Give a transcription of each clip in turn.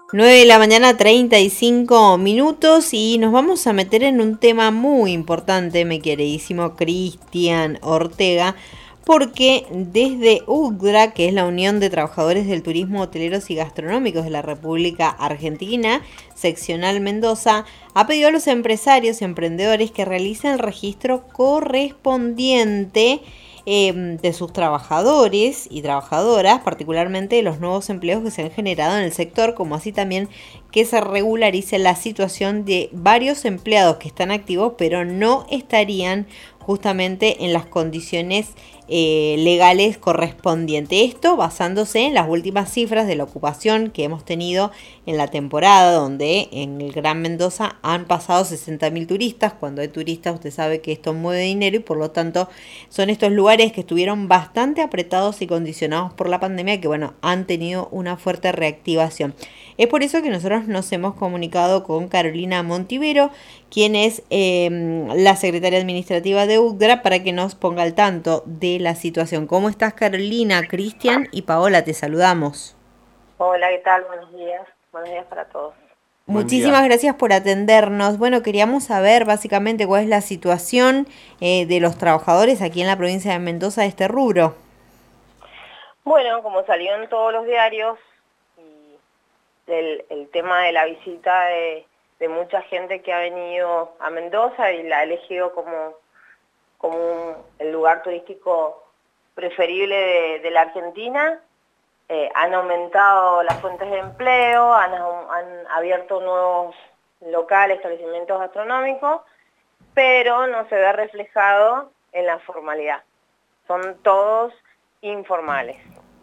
9 de la mañana, 35 minutos, y nos vamos a meter en un tema muy importante, mi queridísimo Cristian Ortega, porque desde UTGRA, que es la Unión de Trabajadores del Turismo, Hoteleros y Gastronómicos de la República Argentina, seccional Mendoza, ha pedido a los empresarios y emprendedores que realicen el registro correspondiente de sus trabajadores y trabajadoras, particularmente de los nuevos empleos que se han generado en el sector, como así también que se regularice la situación de varios empleados que están activos pero no estarían justamente en las condiciones legales correspondientes. Esto basándose en las últimas cifras de la ocupación que hemos tenido en la temporada, donde en el Gran Mendoza han pasado 60.000 turistas. Cuando hay turistas, usted sabe que esto mueve dinero y por lo tanto son estos lugares que estuvieron bastante apretados y condicionados por la pandemia que, bueno, han tenido una fuerte reactivación. Es por eso que nosotros nos hemos comunicado con Carolina Montivero, quien es la secretaria administrativa de UTGRA, para que nos ponga al tanto de la situación. ¿Cómo estás, Carolina? Cristian y Paola, te saludamos. Hola, ¿qué tal? Buenos días. Buenos días para todos. Buen Muchísimas día. gracias por atendernos. Bueno, queríamos saber básicamente cuál es la situación de los trabajadores aquí en la provincia de Mendoza de este rubro. Bueno, como salió en todos los diarios, y el tema de la visita de mucha gente que ha venido a Mendoza y la ha elegido como el lugar turístico preferible de la Argentina, han aumentado las fuentes de empleo, han abierto nuevos locales, establecimientos gastronómicos, pero no se ve reflejado en la formalidad. Son todos informales.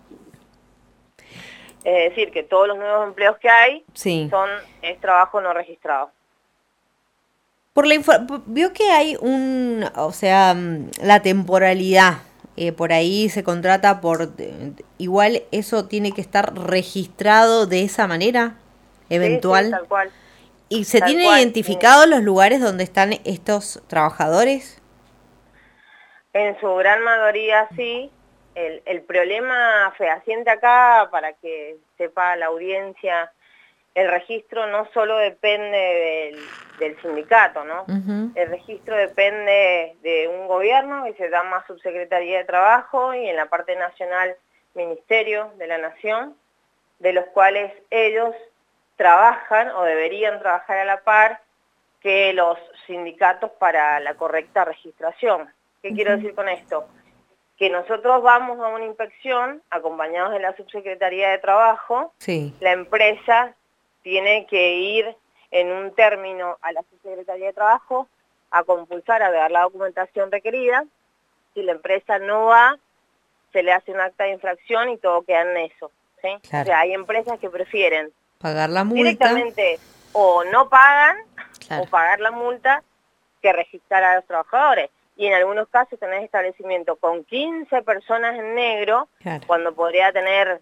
Es decir, que todos los nuevos empleos que hay Sí. es trabajo no registrado. Vio que hay o sea, la temporalidad, por ahí se contrata igual eso tiene que estar registrado de esa manera, Sí, sí, eventual. tal cual. ¿Y se Tal tiene cual. identificado los lugares donde están estos trabajadores? En su gran mayoría sí. El problema fehaciente acá, para que sepa la audiencia, el registro no solo depende del sindicato, ¿no? Ujú. El registro depende de un gobierno que se llama Subsecretaría de Trabajo y en la parte nacional Ministerio de la Nación, de los cuales ellos trabajan o deberían trabajar a la par que los sindicatos para la correcta registración. ¿Qué quiero decir con esto? Que nosotros vamos a una inspección acompañados de la Subsecretaría de Trabajo, Sí, la empresa tiene que ir en un término a la Subsecretaría de Trabajo a compulsar, a dar la documentación requerida. Si la empresa no va, se le hace un acta de infracción y todo queda en eso, ¿sí? O claro. sea, hay empresas que prefieren Pagar la multa, directamente o no pagan o claro. pagar la multa que registrar a los trabajadores. Y en algunos casos tenés establecimiento con 15 personas en negro, Claro. cuando podría tener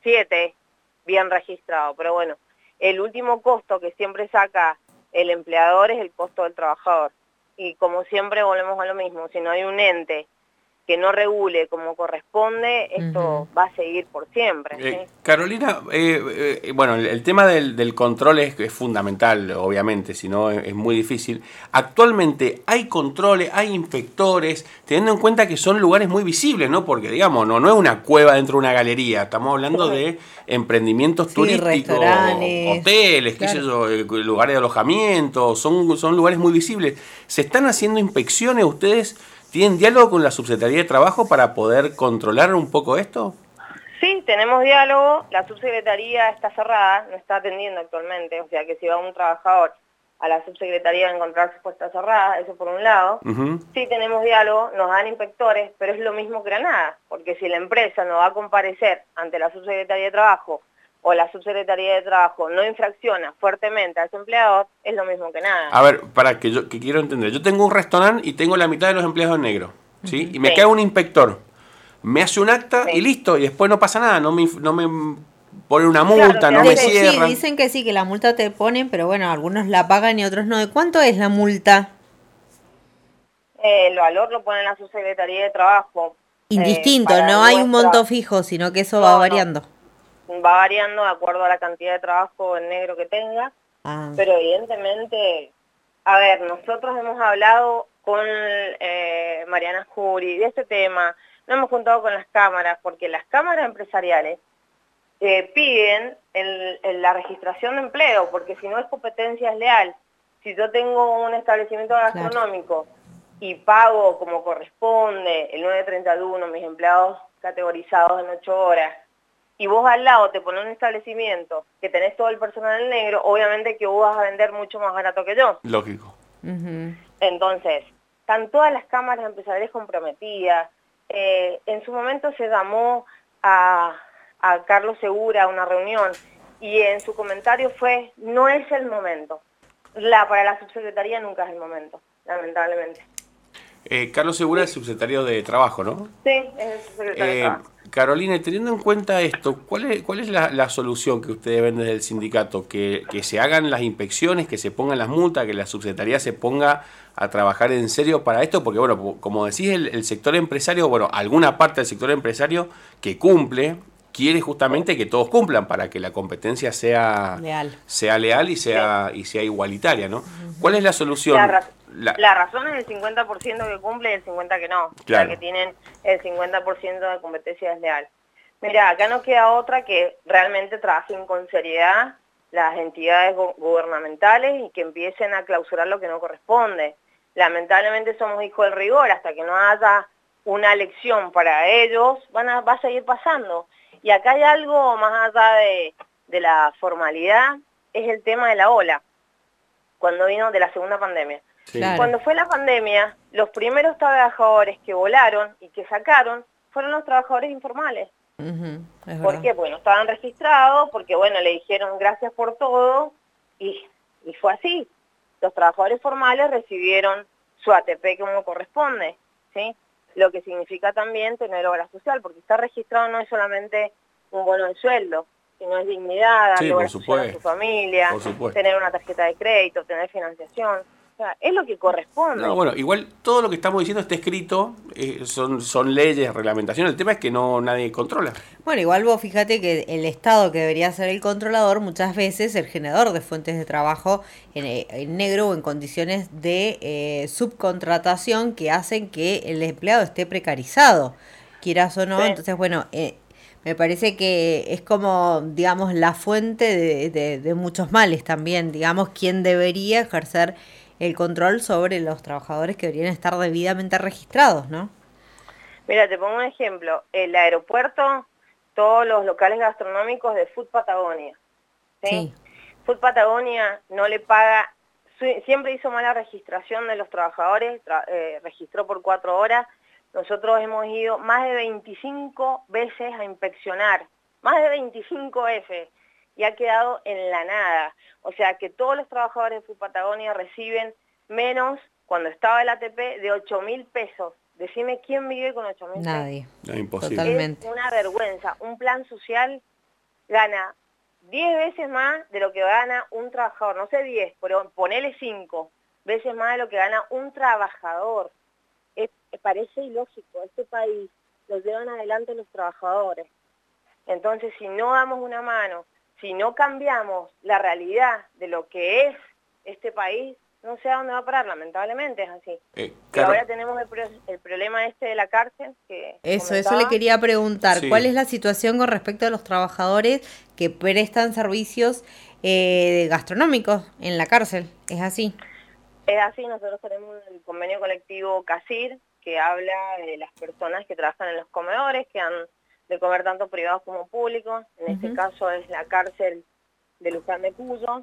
7 bien registrados. Pero bueno, el último costo que siempre saca el empleador es el costo del trabajador. Y como siempre volvemos a lo mismo, si no hay un ente que no regule como corresponde, Ujú. esto va a seguir por siempre, ¿sí? Carolina, bueno, el tema del control es fundamental, obviamente, si no es muy difícil. Actualmente hay controles, hay inspectores, teniendo en cuenta que son lugares muy visibles, ¿no? Porque, digamos, no es una cueva dentro de una galería, estamos hablando de emprendimientos Sí, turísticos, restaurantes, hoteles, qué sé claro. yo, lugares de alojamiento, son lugares muy visibles. ¿Se están haciendo inspecciones ustedes? ¿Tienen diálogo con la Subsecretaría de Trabajo para poder controlar un poco esto? Sí, tenemos diálogo, la subsecretaría está cerrada, no está atendiendo actualmente, o sea que si va un trabajador a la subsecretaría a encontrar su puesta cerrada, eso por un lado. Ujú. Sí tenemos diálogo, nos dan inspectores, pero es lo mismo que la nada, porque si la empresa no va a comparecer ante la subsecretaría de Trabajo o la subsecretaría de Trabajo no infracciona fuertemente a ese empleador, es lo mismo que nada. A ver, para que quiero entender. Yo tengo un restaurante y tengo la mitad de los empleados en negro, ¿sí? Ujú. Y me Sí, queda un inspector. Me hace un acta y sí. listo, y después no pasa nada, no me ponen una Claro, multa, te no me hace, Sí, cierran. dicen que sí, que la multa te ponen, pero bueno, algunos la pagan y otros no. ¿De cuánto es la multa? el valor lo pone la subsecretaría de Trabajo. Indistinto, Para no hay un monto nuestra... fijo, sino que eso va No, no, variando. va variando de acuerdo a la cantidad de trabajo en negro que tenga, pero evidentemente, a ver, nosotros hemos hablado con Mariana Jury de este tema, nos hemos juntado con las cámaras, porque las cámaras empresariales piden la registración de empleo, porque si no es competencia desleal. Si yo tengo un establecimiento gastronómico y pago como corresponde el 931, mis empleados categorizados en 8 horas, y vos al lado te pones un establecimiento que tenés todo el personal en negro, obviamente que vos vas a vender mucho más barato que yo. Lógico. Entonces, están todas las cámaras empresariales comprometidas. En su momento se llamó a Carlos Segura a una reunión y en su comentario fue, no es el momento. Para la subsecretaría nunca es el momento, lamentablemente. Carlos Segura es subsecretario de Trabajo, ¿no? Sí, es el subsecretario de Trabajo. Carolina, teniendo en cuenta esto, ¿cuál es la solución que ustedes ven desde el sindicato? ¿Que se hagan las inspecciones, que se pongan las multas, que la subsecretaría se ponga a trabajar en serio para esto? Porque, bueno, como decís, el sector empresario, bueno, alguna parte del sector empresario que cumple, quiere justamente que todos cumplan para que la competencia sea leal y sea igualitaria, ¿no? ¿Cuál es la solución? La razón es el 50% que cumple y el 50% que no, claro. Que tienen el 50% de competencia desleal. Mira, acá no queda otra que realmente trabajen con seriedad las entidades gubernamentales y que empiecen a clausurar lo que no corresponde. Lamentablemente somos hijos del rigor, hasta que no haya una lección para ellos, va a seguir pasando. Y acá hay algo más allá de la formalidad, es el tema de la ola, cuando vino de la segunda pandemia. Sí. Claro. Cuando fue la pandemia, los primeros trabajadores que volaron y que sacaron fueron los trabajadores informales. ¿Por qué? Porque no estaban registrados, porque bueno, le dijeron gracias por todo, y fue así. Los trabajadores formales recibieron su ATP como corresponde, ¿sí? Lo que significa también tener obra social, porque estar registrado no es solamente un bono de sueldo, sino es dignidad, darle obra social a su familia, tener una tarjeta de crédito, tener financiación. O sea, es lo que corresponde. No, bueno, igual todo lo que estamos diciendo está escrito, son leyes, reglamentaciones, el tema es que nadie controla. Bueno, igual vos fíjate que el Estado, que debería ser el controlador, muchas veces el generador de fuentes de trabajo en negro o en condiciones de subcontratación que hacen que el empleado esté precarizado, quieras o no. Sí. Entonces, bueno, me parece que es como, digamos, la fuente de muchos males también, digamos, quién debería ejercer el control sobre los trabajadores que deberían estar debidamente registrados, ¿no? Mira, te pongo un ejemplo. El aeropuerto, todos los locales gastronómicos de Food Patagonia, ¿sí? Food Patagonia no le paga, siempre hizo mala registración de los trabajadores, registró por 4 horas. Nosotros hemos ido más de 25 veces a inspeccionar, más de 25 veces, y ha quedado en la nada. O sea que todos los trabajadores de Food Patagonia reciben menos, cuando estaba el ATP, de 8.000 pesos. Decime, ¿quién vive con 8.000 pesos? Nadie. No, imposible. Totalmente. Es una vergüenza. Un plan social gana 10 veces más de lo que gana un trabajador. No sé 10, pero ponele 5 veces más de lo que gana un trabajador. Parece ilógico. Este país lo llevan adelante los trabajadores. Entonces, si no damos una mano, si no cambiamos la realidad de lo que es este país, no sé a dónde va a parar, lamentablemente es así. Y ahora tenemos el problema de la cárcel. Eso le quería preguntar. Sí. ¿Cuál es la situación con respecto a los trabajadores que prestan servicios gastronómicos en la cárcel? ¿Es así? Es así, nosotros tenemos el convenio colectivo CASIR, que habla de las personas que trabajan en los comedores, que han de comer tanto privados como públicos. En este caso es la cárcel de Luján de Cuyo.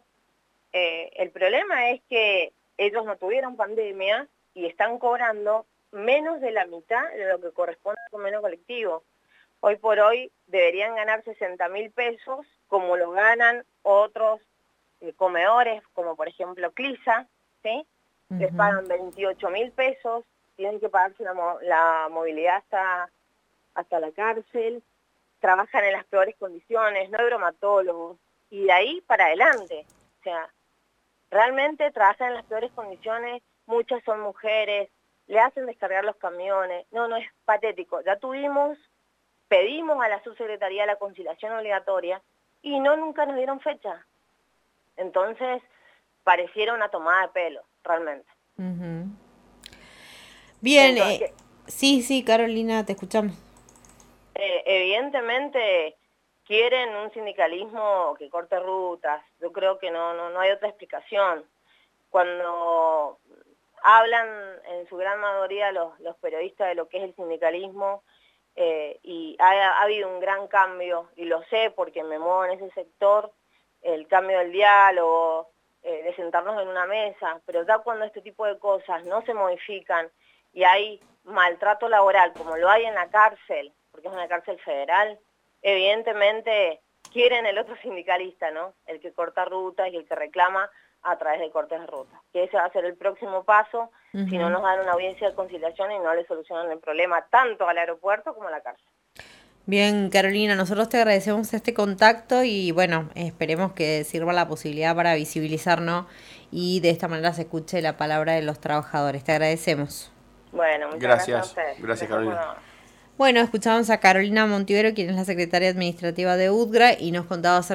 El problema es que ellos no tuvieron pandemia y están cobrando menos de la mitad de lo que corresponde al convenio colectivo. Hoy por hoy deberían ganar 60.000 pesos, como lo ganan otros comedores, como por ejemplo Clisa, ¿sí? Les pagan 28.000 pesos, tienen que pagarse la movilidad hasta la cárcel, trabajan en las peores condiciones, no hay bromatólogos, y de ahí para adelante. O sea, realmente trabajan en las peores condiciones, muchas son mujeres, le hacen descargar los camiones, no, es patético. Ya tuvimos pedimos a la subsecretaría la conciliación obligatoria y nunca nos dieron fecha. Entonces, pareciera una tomada de pelo, realmente. Uh-huh. Bien, Entonces, sí, Carolina, te escuchamos. Evidentemente quieren un sindicalismo que corte rutas. Yo creo que no hay otra explicación. Cuando hablan en su gran mayoría los periodistas de lo que es el sindicalismo, y ha habido un gran cambio, y lo sé porque me muevo en ese sector, el cambio del diálogo, de sentarnos en una mesa, pero ya cuando este tipo de cosas no se modifican y hay maltrato laboral como lo hay en la cárcel, porque es una cárcel federal, evidentemente quieren el otro sindicalista, ¿no? El que corta rutas y el que reclama a través de cortes de rutas. Que ese va a ser el próximo paso, uh-huh, si no nos dan una audiencia de conciliación y no le solucionan el problema tanto al aeropuerto como a la cárcel. Bien, Carolina, nosotros te agradecemos este contacto y bueno, esperemos que sirva la posibilidad para visibilizarnos y de esta manera se escuche la palabra de los trabajadores. Te agradecemos. Bueno, muchas gracias a ustedes. Gracias, Carolina. Bueno, escuchamos a Carolina Montivero, quien es la secretaria administrativa de UDGRA, y nos contaba